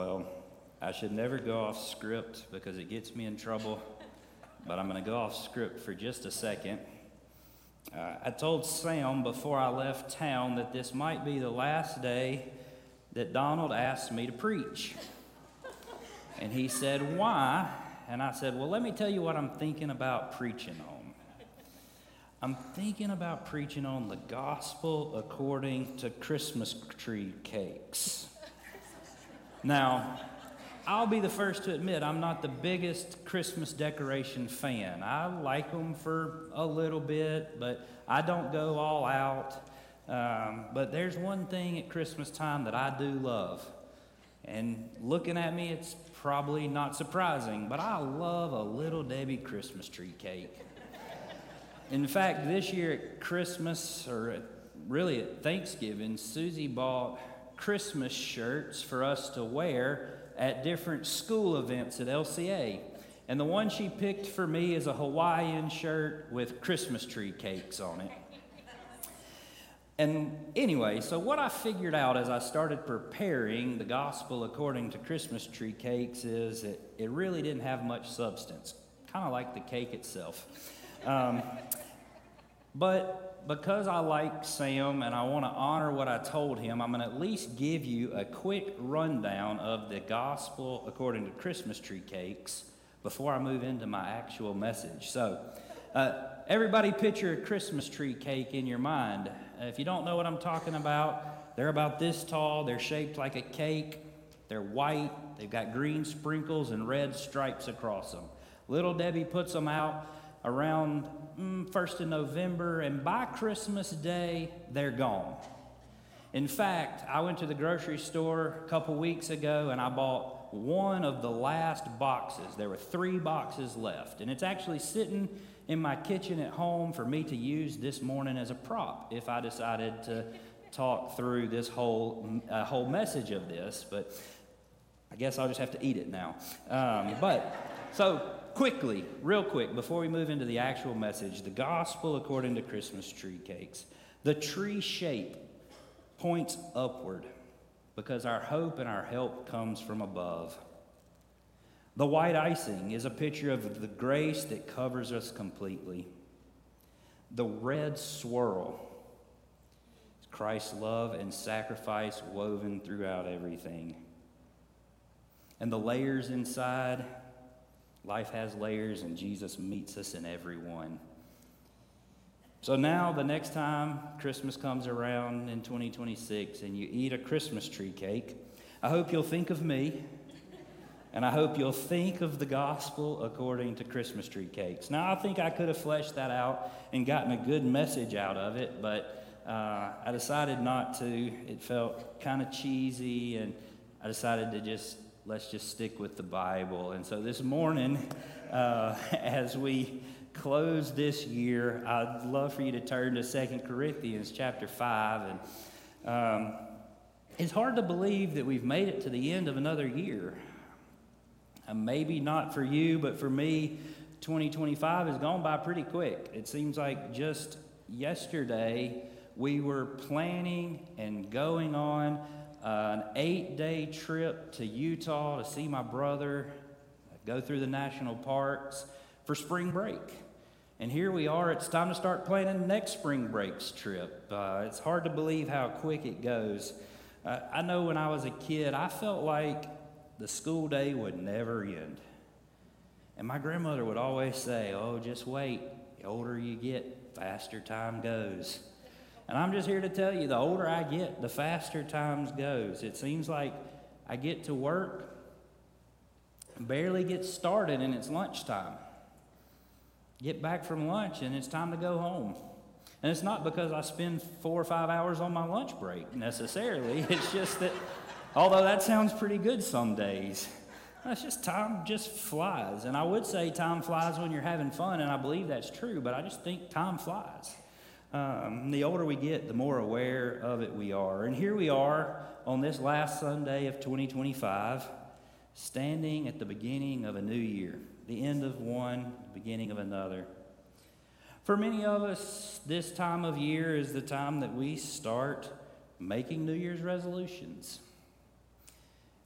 Well, I should never go off script because it gets me in trouble, but I'm going to go off script for just a second. I told Sam before I left town that this might be the last day that Donald asked me to preach. And he said, "Why?" And I said, "Well, let me tell you what I'm thinking about preaching on. I'm thinking about preaching on the gospel according to Christmas tree cakes." Now, I'll be the first to admit I'm not the biggest Christmas decoration fan. I like them for a little bit, but I don't go all out. But there's one thing at Christmas time that I do love. And looking at me, it's probably not surprising, but I love a Little Debbie Christmas tree cake. In fact, this year at Christmas, really at Thanksgiving, Susie bought Christmas shirts for us to wear at different school events at LCA. And the one she picked for me is a Hawaiian shirt with Christmas tree cakes on it. And anyway, so what I figured out as I started preparing the gospel according to Christmas tree cakes is that it really didn't have much substance, kind of like the cake itself. But because I like Sam and I want to honor what I told him, I'm going to at least give you a quick rundown of the gospel according to Christmas tree cakes before I move into my actual message. So, everybody picture a Christmas tree cake in your mind. If you don't know what I'm talking about, they're about this tall, they're shaped like a cake, they're white, they've got green sprinkles and red stripes across them. Little Debbie puts them out around 1st of November, and by Christmas Day, they're gone. In fact, I went to the grocery store a couple weeks ago, and I bought one of the last boxes. There were 3 boxes left, and it's actually sitting in my kitchen at home for me to use this morning as a prop if I decided to talk through this whole message of this, but I guess I'll just have to eat it now. So quickly, real quick, before we move into the actual message, the gospel according to Christmas tree cakes. The tree shape points upward because our hope and our help comes from above. The white icing is a picture of the grace that covers us completely. The red swirl is Christ's love and sacrifice woven throughout everything. And the layers inside, life has layers, and Jesus meets us in every one. So now, the next time Christmas comes around in 2026 and you eat a Christmas tree cake, I hope you'll think of me, and I hope you'll think of the gospel according to Christmas tree cakes. Now, I think I could have fleshed that out and gotten a good message out of it, but I decided not to. It felt kind of cheesy, and I decided to let's just stick with the Bible. And so this morning, as we close this year, I'd love for you to turn to 2 Corinthians chapter 5. And it's hard to believe that we've made it to the end of another year. Maybe not for you, but for me, 2025 has gone by pretty quick. It seems like just yesterday we were planning and going on an 8-day trip to Utah to see my brother, go through the national parks for spring break. And here we are, it's time to start planning next spring break's trip. It's hard to believe how quick it goes. I know when I was a kid, I felt like the school day would never end. And my grandmother would always say, "Oh, just wait. The older you get, faster time goes." And I'm just here to tell you, the older I get, the faster times goes. It seems like I get to work, barely get started, and it's lunchtime. Get back from lunch, and it's time to go home. And it's not because I spend 4 or 5 hours on my lunch break, necessarily. It's just that, although that sounds pretty good some days, it's just time just flies. And I would say time flies when you're having fun, and I believe that's true, but I just think time flies. The older we get, the more aware of it we are. And here we are on this last Sunday of 2025, standing at the beginning of a new year, the end of one, the beginning of another. For many of us, this time of year is the time that we start making New Year's resolutions.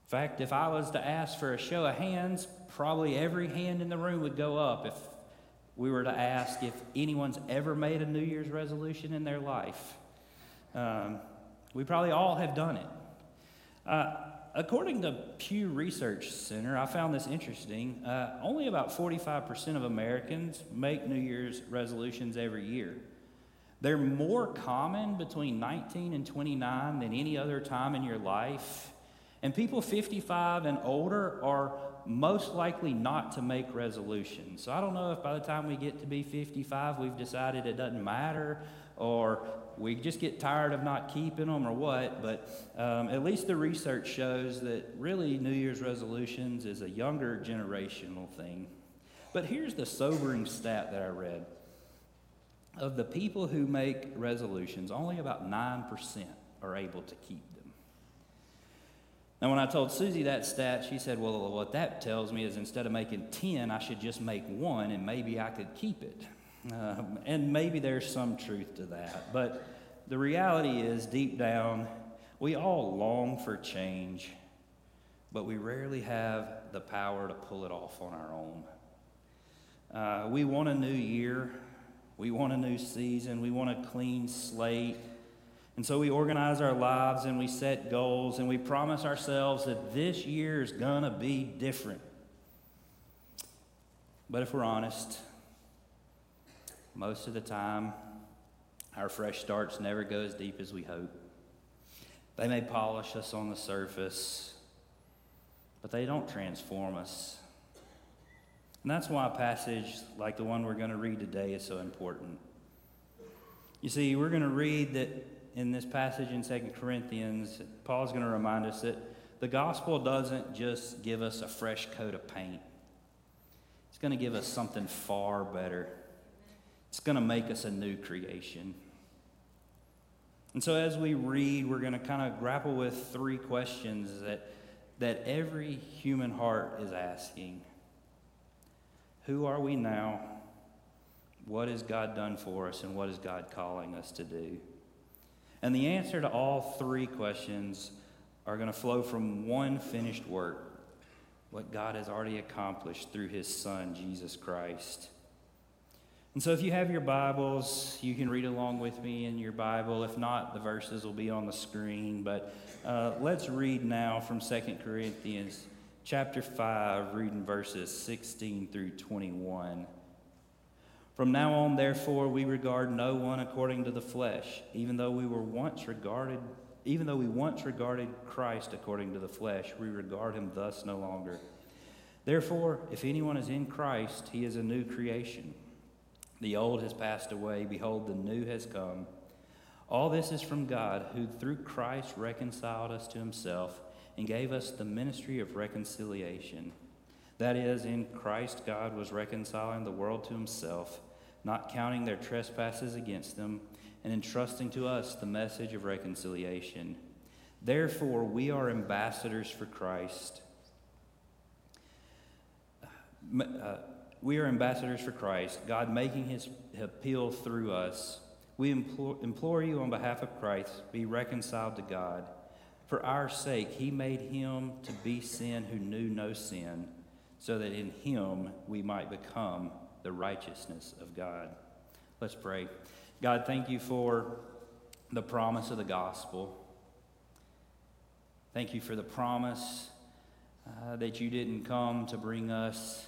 In fact, if I was to ask for a show of hands, probably every hand in the room would go up if we were to ask if anyone's ever made a New Year's resolution in their life. We probably all have done it. According to Pew Research Center, I found this interesting. Only about 45% of Americans make New Year's resolutions every year. They're more common between 19 and 29 than any other time in your life. And people 55 and older are most likely not to make resolutions. So I don't know if by the time we get to be 55, we've decided it doesn't matter, or we just get tired of not keeping them, or what. But at least the research shows that really New Year's resolutions is a younger generational thing. But here's the sobering stat that I read. Of the people who make resolutions, only about 9% are able to keep them. Now, when I told Susie that stat, she said, well, what that tells me is instead of making 10, I should just make one, and maybe I could keep it. And maybe there's some truth to that. But the reality is, deep down, we all long for change, but we rarely have the power to pull it off on our own. We want a new year. We want a new season. We want a clean slate. And so we organize our lives and we set goals and we promise ourselves that this year is going to be different. But if we're honest, most of the time, our fresh starts never go as deep as we hope. They may polish us on the surface, but they don't transform us. And that's why a passage like the one we're going to read today is so important. You see, we're going to read that in this passage in 2 Corinthians, Paul's going to remind us that the gospel doesn't just give us a fresh coat of paint. It's going to give us something far better. It's going to make us a new creation. And so as we read, we're going to kind of grapple with three questions that every human heart is asking. Who are we now? What has God done for us? And what is God calling us to do? And the answer to all three questions are going to flow from one finished work, what God has already accomplished through his Son, Jesus Christ. And so if you have your Bibles, you can read along with me in your Bible. If not, the verses will be on the screen. But let's read now from 2 Corinthians chapter 5, reading verses 16 through 21. From now on, therefore, we regard no one according to the flesh, even though we once regarded Christ according to the flesh, we regard him thus no longer. Therefore, if anyone is in Christ, he is a new creation. The old has passed away, behold, the new has come. All this is from God, who through Christ reconciled us to himself and gave us the ministry of reconciliation. That is, in Christ God was reconciling the world to himself, not counting their trespasses against them, and entrusting to us the message of reconciliation. Therefore, we are ambassadors for Christ. We are ambassadors for Christ, God making his appeal through us. We implore you on behalf of Christ, be reconciled to God. For our sake, he made him to be sin who knew no sin, so that in him we might become the righteousness of God. Let's pray. God, thank you for the promise of the gospel. Thank you for the promise that you didn't come to bring us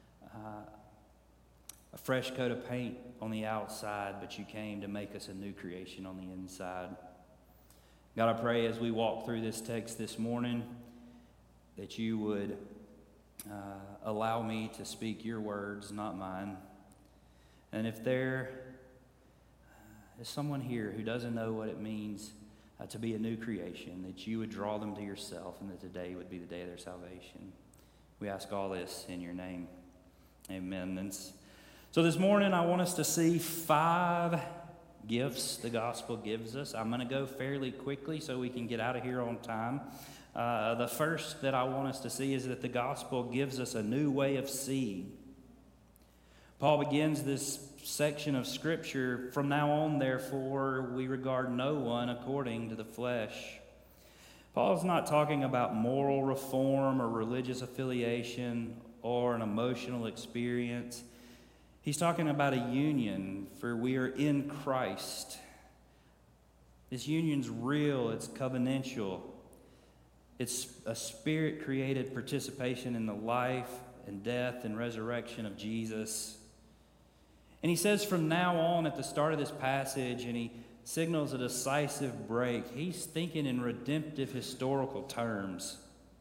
a fresh coat of paint on the outside, but you came to make us a new creation on the inside. God, I pray as we walk through this text this morning that you would allow me to speak your words, not mine. And if there is someone here who doesn't know what it means to be a new creation, that you would draw them to yourself and that today would be the day of their salvation. We ask all this in your name. Amen. And so this morning I want us to see 5 gifts the gospel gives us. I'm going to go fairly quickly so we can get out of here on time. The first that I want us to see is that the gospel gives us a new way of seeing. Paul begins this section of Scripture, from now on, therefore, we regard no one according to the flesh. Paul's not talking about moral reform or religious affiliation or an emotional experience. He's talking about a union, for we are in Christ. This union's real, it's covenantal. It's a spirit-created participation in the life and death and resurrection of Jesus. And he says from now on at the start of this passage, and he signals a decisive break, he's thinking in redemptive historical terms.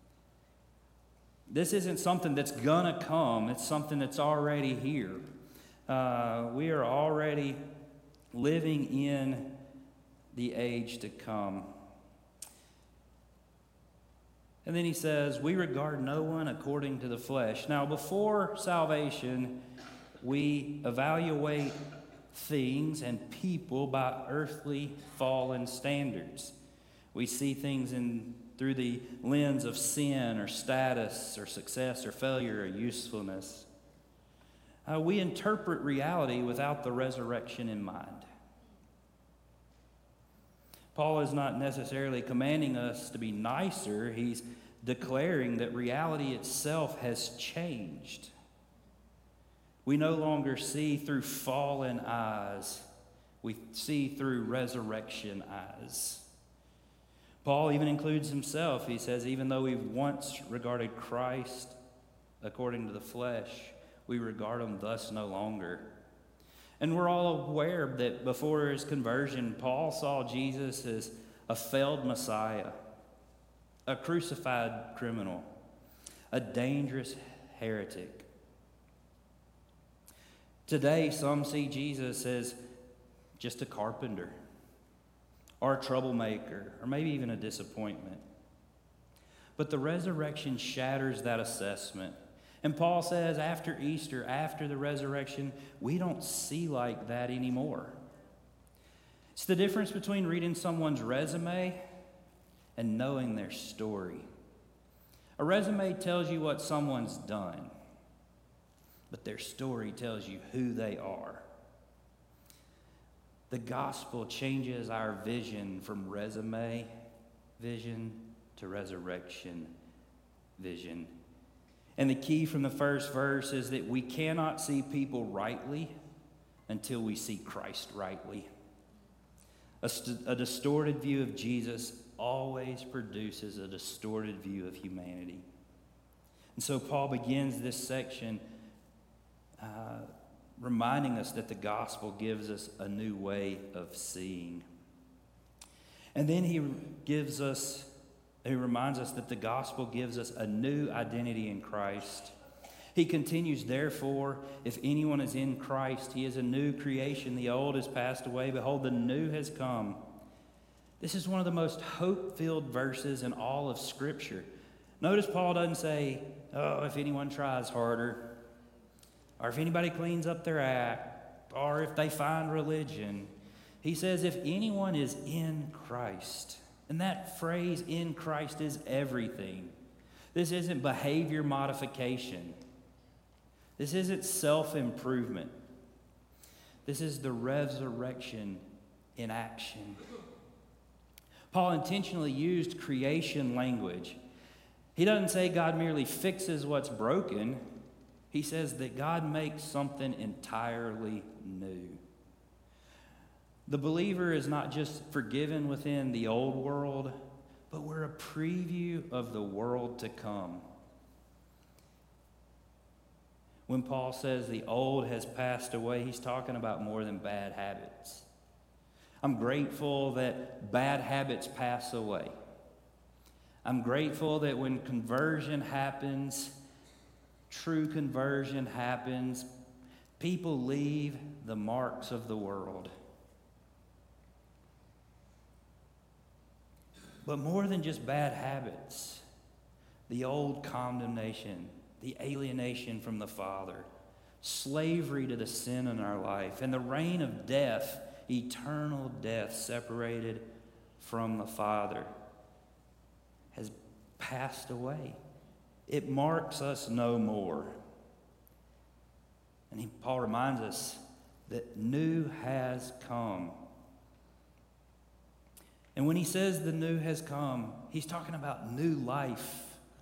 This isn't something that's gonna come, it's something that's already here. We are already living in the age to come. And then he says, we regard no one according to the flesh. Now, before salvation, we evaluate things and people by earthly fallen standards. We see things through the lens of sin or status or success or failure or usefulness. We interpret reality without the resurrection in mind. Paul is not necessarily commanding us to be nicer. He's declaring that reality itself has changed. We no longer see through fallen eyes. We see through resurrection eyes. Paul even includes himself. He says, even though we once regarded Christ according to the flesh, we regard him thus no longer. And we're all aware that before his conversion, Paul saw Jesus as a failed Messiah, a crucified criminal, a dangerous heretic. Today, some see Jesus as just a carpenter, or a troublemaker, or maybe even a disappointment. But the resurrection shatters that assessment. And Paul says after Easter, after the resurrection, we don't see like that anymore. It's the difference between reading someone's resume and knowing their story. A resume tells you what someone's done, but their story tells you who they are. The gospel changes our vision from resume vision to resurrection vision. And the key from the first verse is that we cannot see people rightly until we see Christ rightly. A distorted view of Jesus always produces a distorted view of humanity. And so Paul begins this section reminding us that the gospel gives us a new way of seeing. And then he reminds us that the gospel gives us a new identity in Christ. He continues, therefore, if anyone is in Christ, he is a new creation. The old has passed away. Behold, the new has come. This is one of the most hope-filled verses in all of Scripture. Notice Paul doesn't say, oh, if anyone tries harder, or if anybody cleans up their act, or if they find religion. He says, if anyone is in Christ. And that phrase, in Christ, is everything. This isn't behavior modification. This isn't self-improvement. This is the resurrection in action. Paul intentionally used creation language. He doesn't say God merely fixes what's broken. He says that God makes something entirely new. The believer is not just forgiven within the old world, but we're a preview of the world to come. When Paul says the old has passed away, he's talking about more than bad habits. I'm grateful that bad habits pass away. I'm grateful that when conversion happens, true conversion happens, people leave the marks of the world. But more than just bad habits, the old condemnation, the alienation from the Father, slavery to the sin in our life, and the reign of death, eternal death separated from the Father, has passed away. It marks us no more. And Paul reminds us that new has come. And when he says the new has come, he's talking about new life,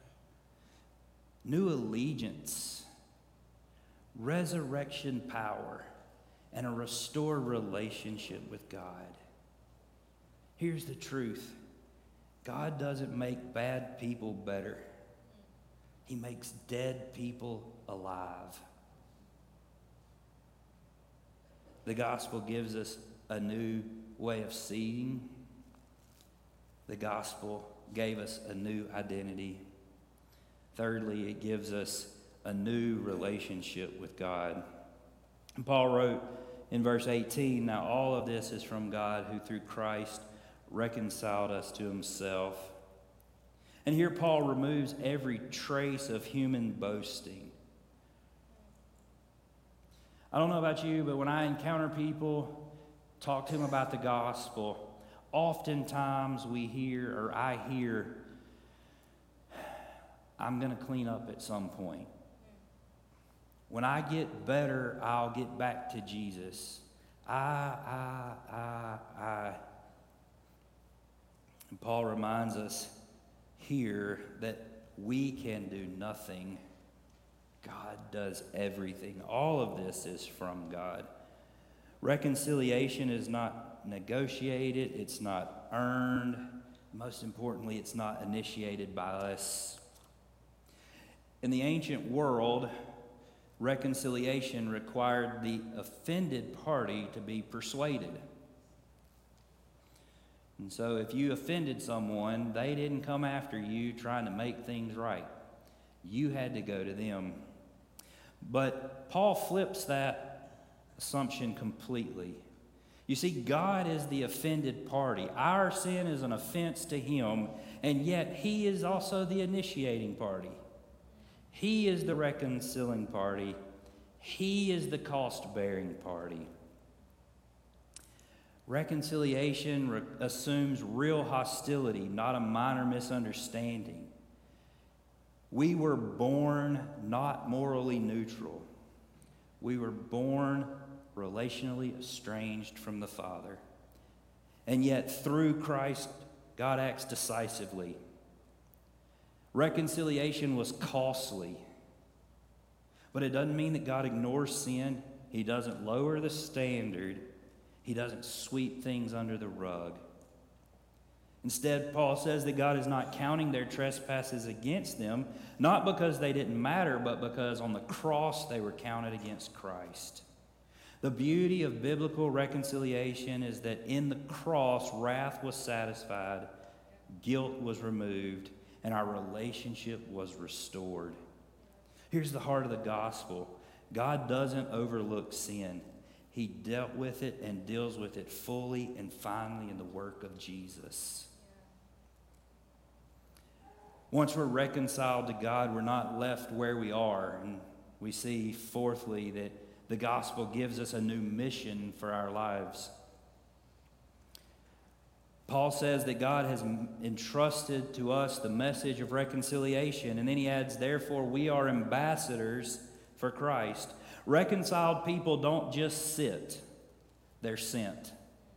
new allegiance, resurrection power, and a restored relationship with God. Here's the truth. God doesn't make bad people better. He makes dead people alive. The gospel gives us a new way of seeing. The gospel gave us a new identity. Thirdly, it gives us a new relationship with God. And Paul wrote in verse 18, "Now all of this is from God, who through Christ reconciled us to himself." And here Paul removes every trace of human boasting. I don't know about you, but when I encounter people, talk to them about the gospel, oftentimes I hear, "I'm going to clean up at some point. When I get better, I'll get back to Jesus. I." And Paul reminds us here that we can do nothing. God does everything. All of this is from God. Reconciliation is not negotiated, it's not earned. Most importantly, it's not initiated by us. In the ancient world, reconciliation required the offended party to be persuaded. And so if you offended someone, they didn't come after you trying to make things right. You had to go to them. But Paul flips that assumption completely. You see, God is the offended party. Our sin is an offense to him, and yet he is also the initiating party. He is the reconciling party. He is the cost-bearing party. Reconciliation assumes real hostility, not a minor misunderstanding. We were born not morally neutral. We were born relationally estranged from the Father. And yet, through Christ, God acts decisively. Reconciliation was costly. But it doesn't mean that God ignores sin. He doesn't lower the standard. He doesn't sweep things under the rug. Instead, Paul says that God is not counting their trespasses against them, not because they didn't matter, but because on the cross they were counted against Christ. The beauty of biblical reconciliation is that in the cross, wrath was satisfied, guilt was removed, and our relationship was restored. Here's the heart of the gospel. God doesn't overlook sin. He dealt with it and deals with it fully and finally in the work of Jesus. Once we're reconciled to God, we're not left where we are. And we see, fourthly, that the gospel gives us a new mission for our lives. Paul says that God has entrusted to us the message of reconciliation. And then he adds, therefore, we are ambassadors for Christ. Reconciled people don't just sit, they're sent.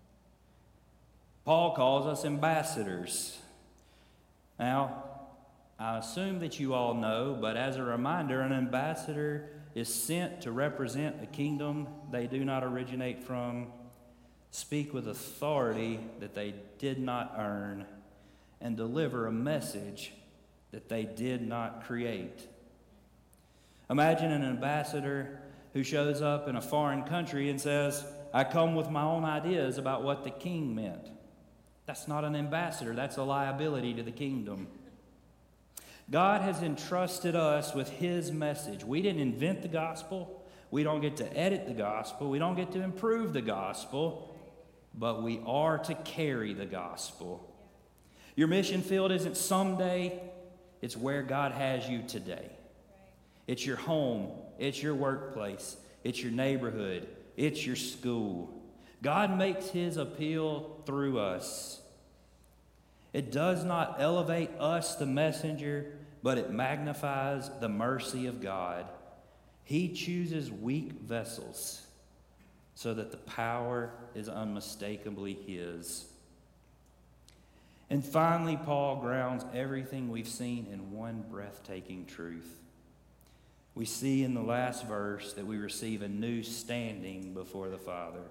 Paul calls us ambassadors. Now, I assume that you all know, but as a reminder, an ambassador is sent to represent a kingdom they do not originate from, speak with authority that they did not earn, and deliver a message that they did not create. Imagine an ambassador who shows up in a foreign country and says, I come with my own ideas about what the king meant. That's not an ambassador. That's a liability to the kingdom. God has entrusted us with his message. We didn't invent the gospel. We don't get to edit the gospel. We don't get to improve the gospel. But we are to carry the gospel. Your mission field isn't someday. It's where God has you today. It's your home. It's your workplace. It's your neighborhood. It's your school. God makes his appeal through us. It does not elevate us, the messenger, but it magnifies the mercy of God. He chooses weak vessels so that the power is unmistakably his. And finally, Paul grounds everything we've seen in one breathtaking truth. We see in the last verse that we receive a new standing before the Father.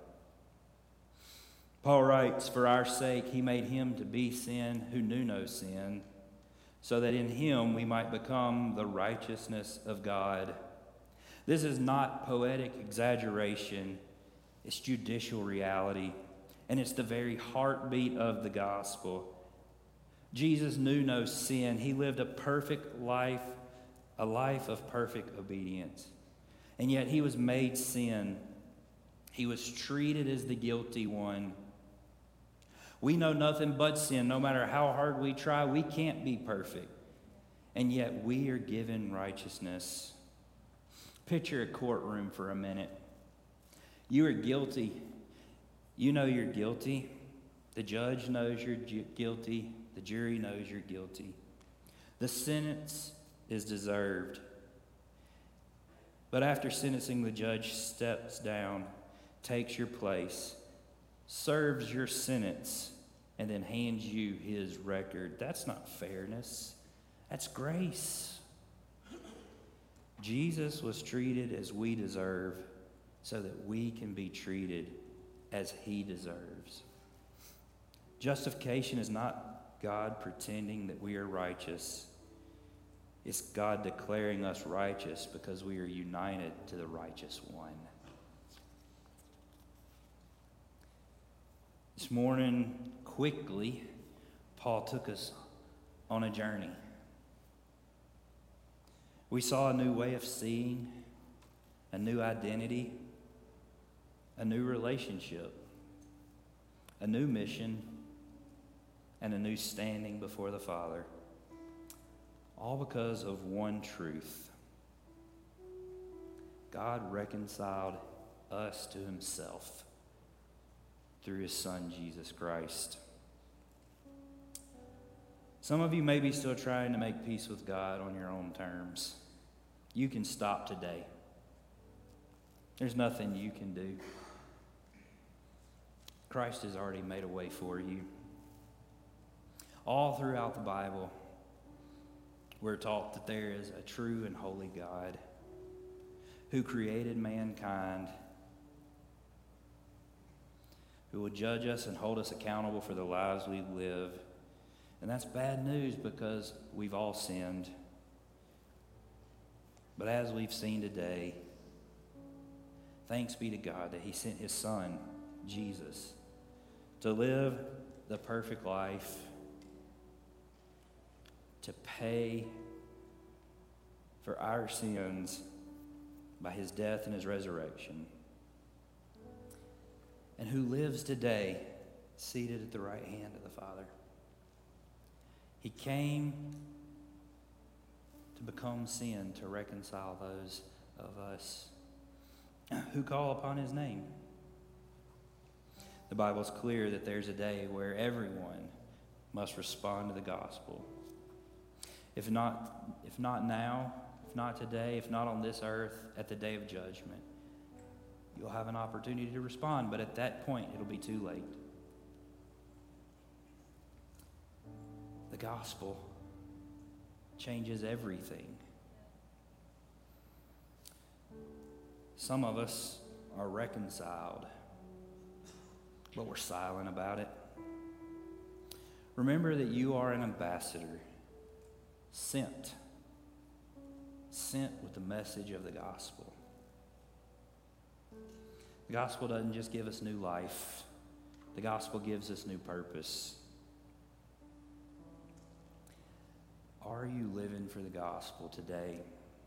Paul writes, "For our sake he made him to be sin who knew no sin, so that in him we might become the righteousness of God." This is not poetic exaggeration, it's judicial reality, and it's the very heartbeat of the gospel. Jesus knew no sin. He lived a perfect life, a life of perfect obedience. And yet he was made sin. He was treated as the guilty one. We know nothing but sin. No matter how hard we try, we can't be perfect. And yet we are given righteousness. Picture a courtroom for a minute. You are guilty. You know you're guilty. The judge knows you're guilty. The jury knows you're guilty. The sentence is deserved. But after sentencing, the judge steps down, takes your place, serves your sentence, and then hands you his record. That's not fairness. That's grace. Jesus was treated as we deserve so that we can be treated as he deserves. Justification is not God pretending that we are righteous. It's God declaring us righteous because we are united to the righteous one. This morning, quickly, Paul took us on a journey. We saw a new way of seeing, a new identity, a new relationship, a new mission, and a new standing before the Father. All because of one truth. God reconciled us to himself through his Son, Jesus Christ. Some of you may be still trying to make peace with God on your own terms. You can stop today. There's nothing you can do. Christ has already made a way for you. All throughout the Bible, we're taught that there is a true and holy God who created mankind, who will judge us and hold us accountable for the lives we live. And that's bad news because we've all sinned. But as we've seen today, thanks be to God that he sent his Son, Jesus, to live the perfect life, to pay for our sins by his death and his resurrection, and who lives today seated at the right hand of the Father. He came to become sin to reconcile those of us who call upon his name. The Bible's clear that there's a day where everyone must respond to the gospel. If not now, if not today, if not on this earth, at the day of judgment, you'll have an opportunity to respond, but at that point, it'll be too late. The gospel changes everything. Some of us are reconciled, but we're silent about it. Remember that you are an ambassador, sent with the message of the gospel. The gospel doesn't just give us new life. The gospel gives us new purpose. Are you living for the gospel today?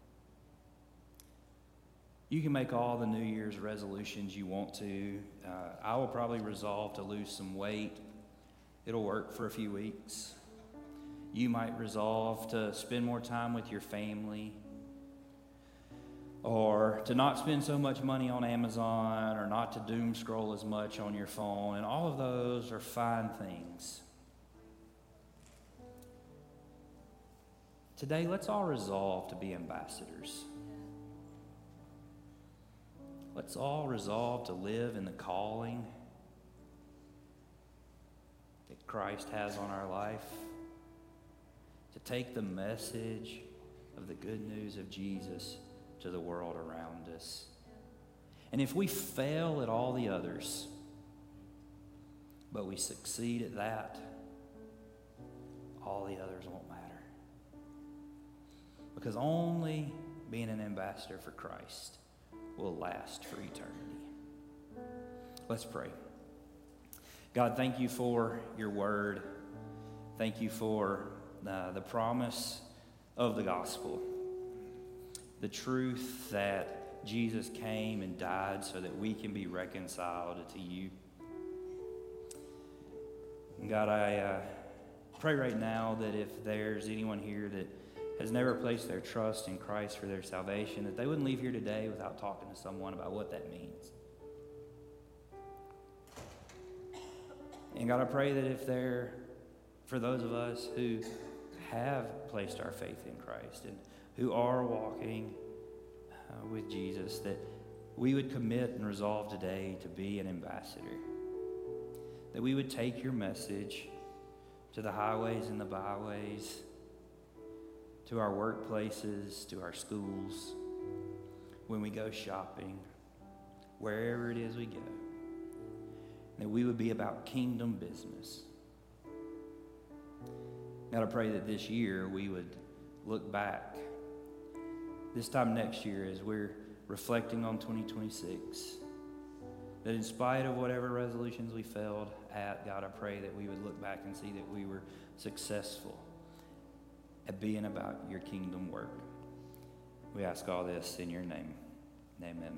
You can make all the New Year's resolutions you want to. I will probably resolve to lose some weight. It'll work for a few weeks. You might resolve to spend more time with your family, or to not spend so much money on Amazon, or not to doom scroll as much on your phone, and all of those are fine things. Today, let's all resolve to be ambassadors. Let's all resolve to live in the calling that Christ has on our life, to take the message of the good news of Jesus to the world around us. And if we fail at all the others, but we succeed at that, all the others won't matter. Because only being an ambassador for Christ will last for eternity. Let's pray. God, thank you for your word. Thank you for the promise of the gospel. The truth that Jesus came and died so that we can be reconciled to you. And God, I pray right now that if there's anyone here that has never placed their trust in Christ for their salvation, that they wouldn't leave here today without talking to someone about what that means. And God, I pray that if for those of us who have placed our faith in Christ and who are walking with Jesus, that we would commit and resolve today to be an ambassador. That we would take your message to the highways and the byways, to our workplaces, to our schools, when we go shopping, wherever it is we go. That we would be about kingdom business. God, I pray that this year we would look back, this time next year as we're reflecting on 2026, that in spite of whatever resolutions we failed at, God, I pray that we would look back and see that we were successful at being about your kingdom work. We ask all this in your name. Amen.